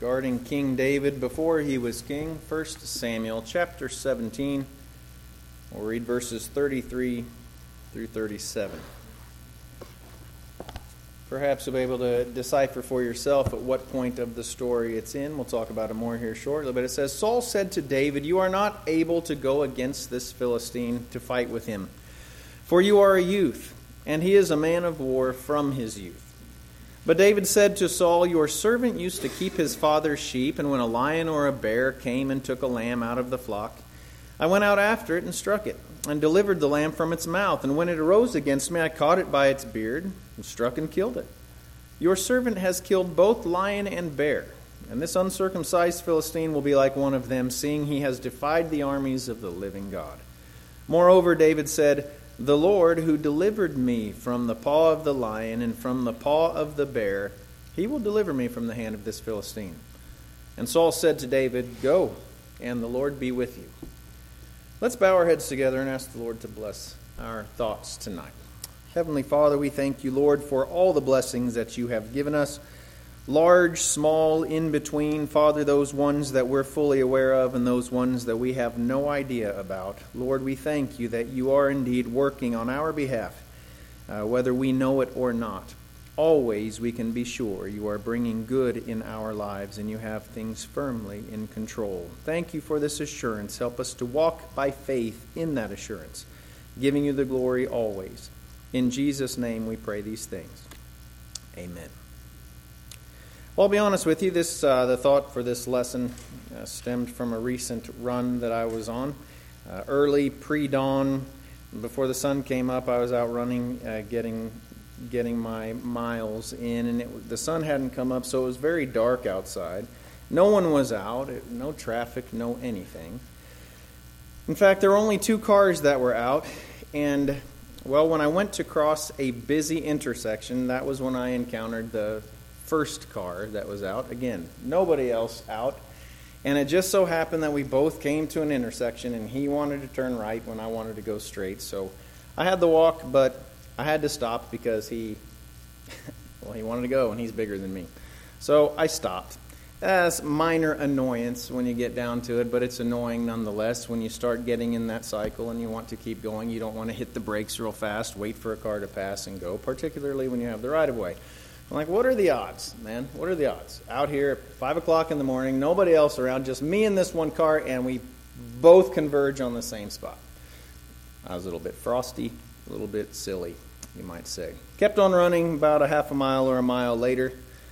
regarding King David before he was king. 1 Samuel chapter 17. We'll read verses 33 through 37. Perhaps you'll be able to decipher for yourself at what point of the story it's in. We'll talk about it more here shortly. But it says, Saul said to David, "You are not able to go against this Philistine to fight with him, for you are a youth, and he is a man of war from his youth." But David said to Saul, "Your servant used to keep his father's sheep, and when a lion or a bear came and took a lamb out of the flock, I went out after it and struck it, and delivered the lamb from its mouth. And when it arose against me, I caught it by its beard, and struck and killed it. Your servant has killed both lion and bear, and this uncircumcised Philistine will be like one of them, seeing he has defied the armies of the living God." Moreover, David said, "The Lord who delivered me from the paw of the lion and from the paw of the bear, he will deliver me from the hand of this Philistine." And Saul said to David, "Go, and the Lord be with you." Let's bow our heads together and ask the Lord to bless our thoughts tonight. Heavenly Father, we thank you, Lord, for all the blessings that you have given us, large, small, in between. Father, those ones that we're fully aware of and those ones that we have no idea about. Lord, we thank you that you are indeed working on our behalf, whether we know it or not. Always we can be sure you are bringing good in our lives and you have things firmly in control. Thank you for this assurance. Help us to walk by faith in that assurance, giving you the glory always. In Jesus' name we pray these things. Amen. Well, I'll be honest with you, the thought for this lesson stemmed from a recent run that I was on. Early, pre-dawn, before the sun came up, I was out running, getting my miles in, and the sun hadn't come up, so it was very dark outside. No one was out, no traffic, no anything. In fact, there were only 2 cars that were out, and, well, when I went to cross a busy intersection, that was when I encountered the first car that was out. Again, nobody else out. And it just so happened that we both came to an intersection, and he wanted to turn right when I wanted to go straight. So I had to walk, but I had to stop because he wanted to go, and he's bigger than me. So I stopped. That's minor annoyance when you get down to it, but it's annoying nonetheless when you start getting in that cycle and you want to keep going. You don't want to hit the brakes real fast, wait for a car to pass and go, particularly when you have the right-of-way. I'm like, what are the odds, man? What are the odds? Out here at 5 o'clock in the morning, nobody else around, just me and this one car, and we both converge on the same spot. I was a little bit frosty, a little bit silly, you might say. Kept on running. About a half a mile or a mile later,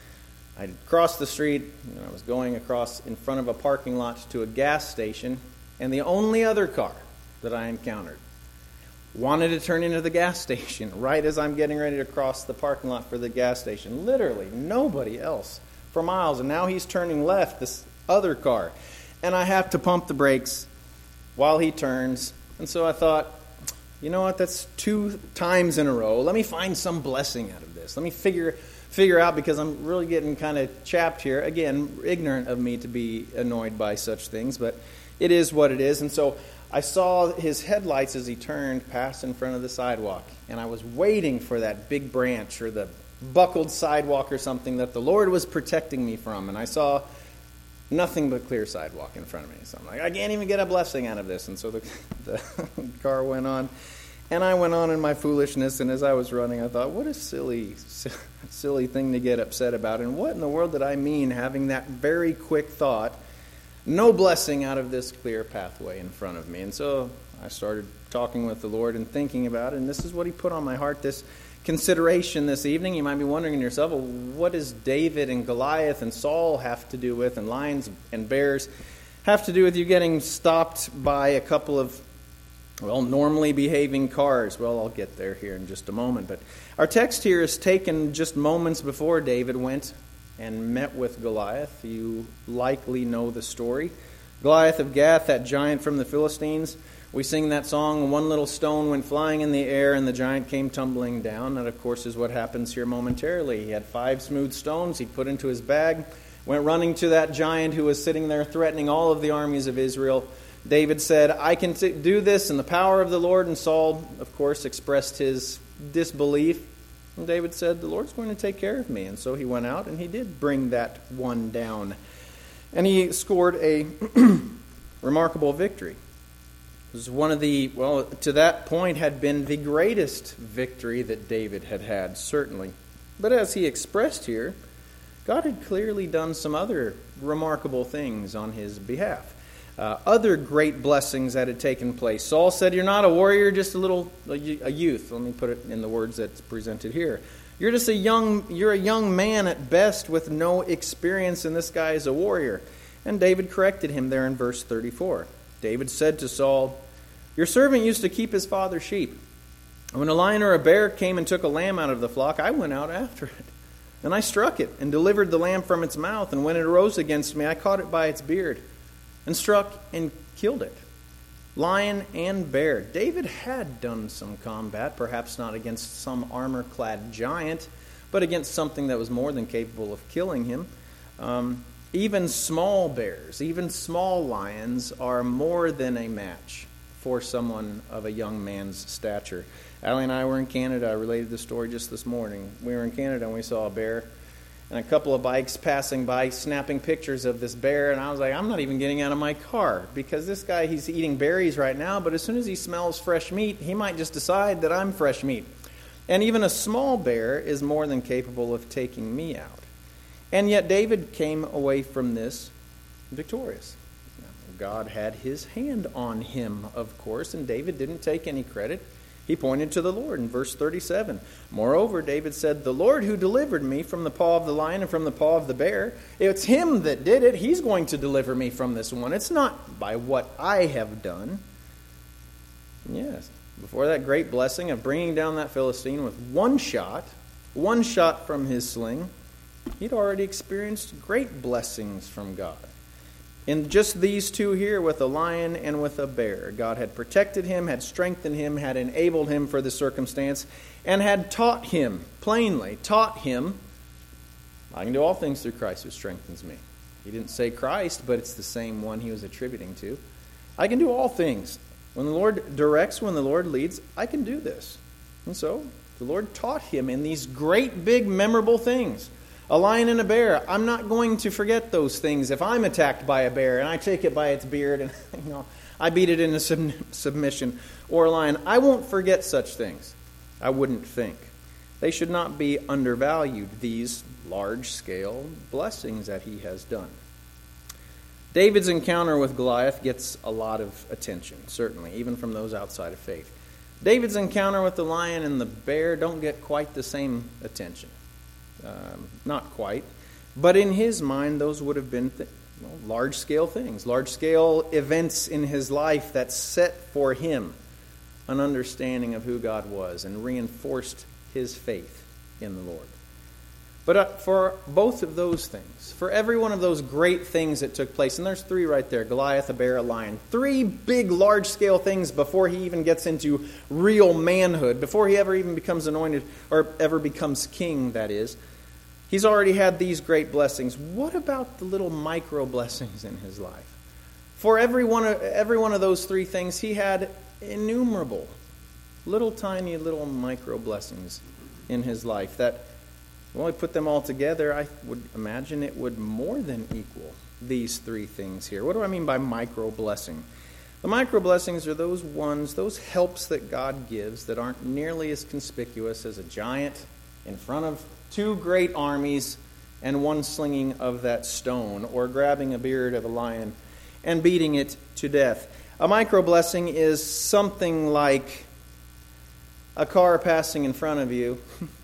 I crossed the street, and I was going across in front of a parking lot to a gas station, and the only other car that I encountered wanted to turn into the gas station right as I'm getting ready to cross the parking lot for the gas station. Literally nobody else for miles. And now he's turning left, this other car. And I have to pump the brakes while he turns. And so I thought, you know what, that's 2 times in a row. Let me find some blessing out of this. Let me figure out, because I'm really getting kind of chapped here. Again, ignorant of me to be annoyed by such things, but it is what it is. And so I saw his headlights as he turned pass in front of the sidewalk, and I was waiting for that big branch or the buckled sidewalk or something that the Lord was protecting me from, and I saw nothing but clear sidewalk in front of me. So I'm like, I can't even get a blessing out of this. And so the car went on, and I went on in my foolishness, and as I was running, I thought, what a silly thing to get upset about, and what in the world did I mean having that very quick thought? No blessing out of this clear pathway in front of me. And so I started talking with the Lord and thinking about it, and this is what he put on my heart, this consideration this evening. You might be wondering to yourself, well, what does David and Goliath and Saul have to do with, and lions and bears have to do with you getting stopped by a couple of, well, normally behaving cars? Well, I'll get there here in just a moment. But our text here is taken just moments before David went and met with Goliath. You likely know the story. Goliath of Gath, that giant from the Philistines. We sing that song, "One little stone went flying in the air and the giant came tumbling down." That, of course, is what happens here momentarily. He had 5 smooth stones he put into his bag, went running to that giant who was sitting there threatening all of the armies of Israel. David said, "I can do this in the power of the Lord." And Saul, of course, expressed his disbelief. And David said, the Lord's going to take care of me. And so he went out and he did bring that one down. And he scored a remarkable victory. It was one of the, well, to that point had been the greatest victory that David had had, certainly. But as he expressed here, God had clearly done some other remarkable things on his behalf. Other great blessings that had taken place. Saul said, you're not a warrior, just a youth. Let me put it in the words that's presented here. You're a young man at best with no experience, and this guy is a warrior. And David corrected him there in verse 34. David said to Saul, your servant used to keep his father's sheep. When a lion or a bear came and took a lamb out of the flock, I went out after it. And I struck it and delivered the lamb from its mouth. And when it arose against me, I caught it by its beard and struck and killed it. Lion and bear. David had done some combat, perhaps not against some armor-clad giant, but against something that was more than capable of killing him. Even small bears, even small lions are more than a match for someone of a young man's stature. Allie and I were in Canada. I related the story just this morning. We were in Canada and we saw a bear and a couple of bikes passing by snapping pictures of this bear, and I was like, I'm not even getting out of my car because this guy, he's eating berries right now, but as soon as he smells fresh meat, he might just decide that I'm fresh meat. And even a small bear is more than capable of taking me out. And yet David came away from this victorious. God had his hand on him, of course, and David didn't take any credit. He pointed to the Lord in verse 37. Moreover, David said, the Lord who delivered me from the paw of the lion and from the paw of the bear, it's him that did it. He's going to deliver me from this one. It's not by what I have done. Yes, before that great blessing of bringing down that Philistine with one shot from his sling, he'd already experienced great blessings from God. In just these two here, with a lion and with a bear, God had protected him, had strengthened him, had enabled him for the circumstance, and had taught him, plainly taught him, I can do all things through Christ who strengthens me. He didn't say Christ, but it's the same one he was attributing to. I can do all things. When the Lord directs, when the Lord leads, I can do this. And so the Lord taught him in these great, big, memorable things. A lion and a bear, I'm not going to forget those things. If I'm attacked by a bear and I take it by its beard and I beat it into submission, or a lion, I won't forget such things. I wouldn't think. They should not be undervalued, these large-scale blessings that he has done. David's encounter with Goliath gets a lot of attention, certainly, even from those outside of faith. David's encounter with the lion and the bear don't get quite the same attention. Not quite. But in his mind, those would have been large-scale things, large-scale events in his life that set for him an understanding of who God was and reinforced his faith in the Lord. But for both of those things, for every one of those great things that took place, and there's three right there, Goliath, a bear, a lion, three big, large-scale things before he even gets into real manhood, before he ever even becomes anointed, or ever becomes king, that is. He's already had these great blessings. What about the little micro blessings in his life? For every one of those three things, he had innumerable little tiny little micro blessings in his life that, well, we put them all together, I would imagine it would more than equal these three things here. What do I mean by micro blessing? The micro blessings are those helps that God gives that aren't nearly as conspicuous as a giant in front of two great armies and one slinging of that stone, or grabbing a beard of a lion and beating it to death. A micro blessing is something like a car passing in front of you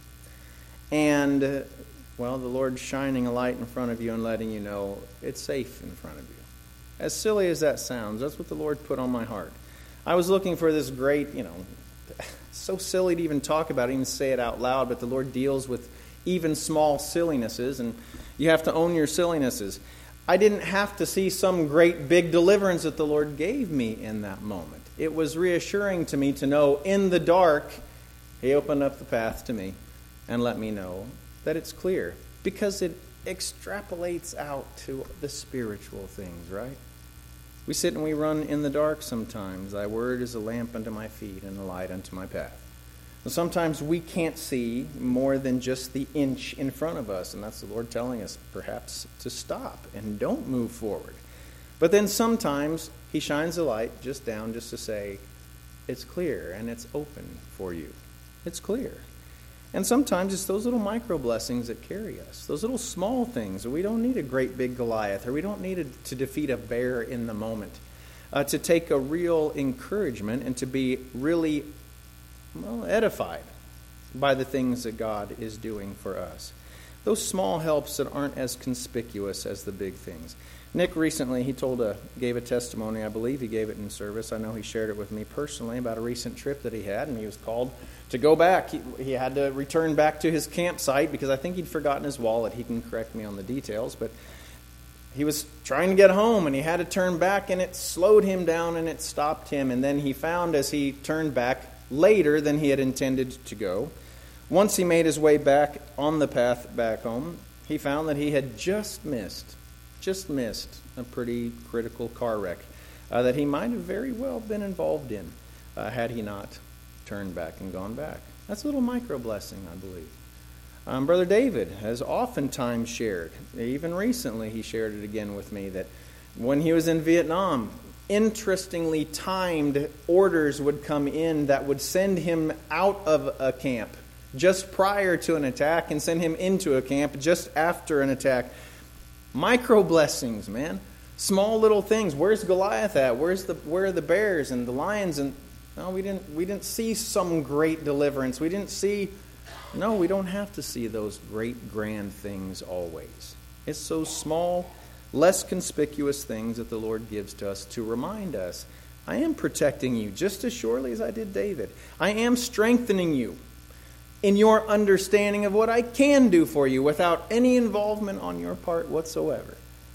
and, well, the Lord shining a light in front of you and letting you know it's safe in front of you. As silly as that sounds, that's what the Lord put on my heart. I was looking for this great, so silly to even talk about it, even say it out loud, but the Lord deals with even small sillinesses, and you have to own your sillinesses. I didn't have to see some great big deliverance that the Lord gave me in that moment. It was reassuring to me to know in the dark, He opened up the path to me and let me know that it's clear, because it extrapolates out to the spiritual things, right? We sit and we run in the dark sometimes. Thy word is a lamp unto my feet and a light unto my path. Sometimes we can't see more than just the inch in front of us, and that's the Lord telling us perhaps to stop and don't move forward. But then sometimes He shines the light just down just to say, it's clear and it's open for you. It's clear. And sometimes it's those little micro blessings that carry us, those little small things. We don't need a great big Goliath, or we don't need to defeat a bear in the moment. To take a real encouragement and to be really edified by the things that God is doing for us. Those small helps that aren't as conspicuous as the big things. Nick recently, gave a testimony. I believe he gave it in service. I know he shared it with me personally about a recent trip that he had, and he was called to go back. He had to return back to his campsite because I think he'd forgotten his wallet. He can correct me on the details, but he was trying to get home, and he had to turn back, and it slowed him down, and it stopped him. And then he found, as he turned back later than he had intended to go, once he made his way back on the path back home, he found that he had just missed a pretty critical car wreck that he might have very well been involved in had he not turned back and gone back. That's a little micro blessing, I believe. Brother David has oftentimes shared, even recently he shared it again with me, that when he was in Vietnam, interestingly timed orders would come in that would send him out of a camp just prior to an attack and send him into a camp just after an attack. Micro blessings, man. Small little things. Where's Goliath at? Where are the bears and the lions? And no, we didn't see some great deliverance. We don't have to see those great grand things always. It's those small, less conspicuous things that the Lord gives to us to remind us, I am protecting you just as surely as I did David. I am strengthening you in your understanding of what I can do for you without any involvement on your part whatsoever.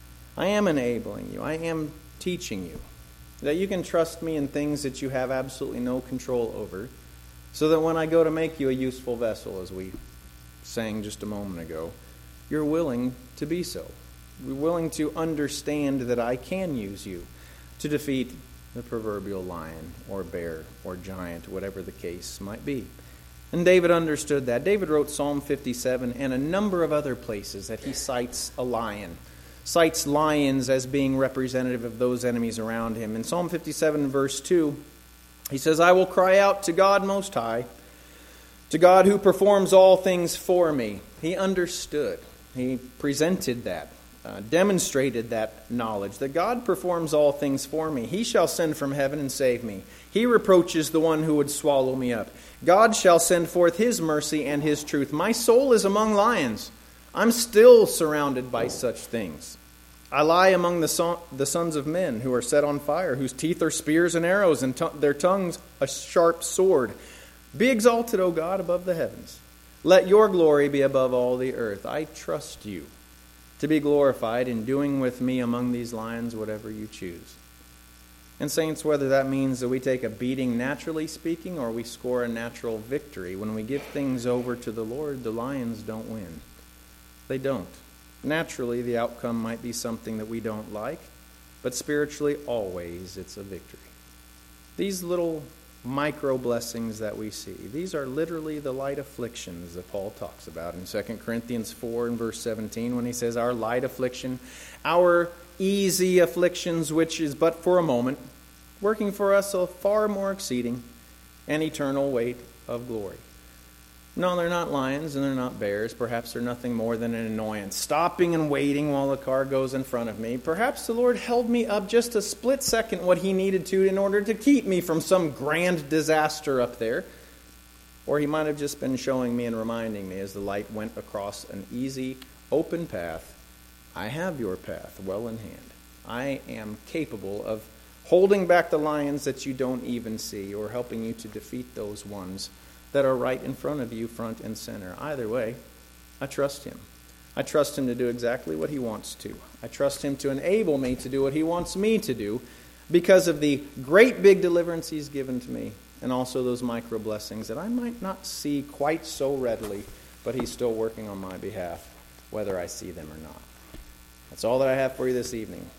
I am enabling you. I am teaching you that you can trust me in things that you have absolutely no control over, so that when I go to make you a useful vessel, as we sang just a moment ago, you're willing to be so. You're willing to understand that I can use you to defeat the proverbial lion or bear or giant, whatever the case might be. And David understood that. David wrote Psalm 57 and a number of other places that he cites a lion, cites lions as being representative of those enemies around him. In Psalm 57 verse 2, he says, I will cry out to God Most High, to God who performs all things for me. He understood. He presented that, demonstrated that knowledge, that God performs all things for me. He shall send from heaven and save me. He reproaches the one who would swallow me up. God shall send forth His mercy and His truth. My soul is among lions. I'm still surrounded by such things. I lie among the sons of men who are set on fire, whose teeth are spears and arrows, and their tongues a sharp sword. Be exalted, O God, above the heavens. Let your glory be above all the earth. I trust you to be glorified in doing with me among these lions whatever you choose. And saints, whether that means that we take a beating naturally speaking or we score a natural victory, when we give things over to the Lord, the lions don't win. They don't. Naturally, the outcome might be something that we don't like, but spiritually, always it's a victory. These little micro blessings that we see, these are literally the light afflictions that Paul talks about in 2 Corinthians 4 and verse 17 when he says, our light affliction, our easy afflictions, which is but for a moment, working for us a far more exceeding and eternal weight of glory. No, they're not lions and they're not bears. Perhaps they're nothing more than an annoyance, stopping and waiting while the car goes in front of me. Perhaps the Lord held me up just a split second what He needed to in order to keep me from some grand disaster up there. Or He might have just been showing me and reminding me as the light went across an easy, open path, I have your path well in hand. I am capable of holding back the lions that you don't even see, or helping you to defeat those ones that are right in front of you, front and center. Either way, I trust Him. I trust Him to do exactly what He wants to. I trust Him to enable me to do what He wants me to do because of the great big deliverance He's given to me, and also those micro blessings that I might not see quite so readily, but He's still working on my behalf, whether I see them or not. That's all that I have for you this evening.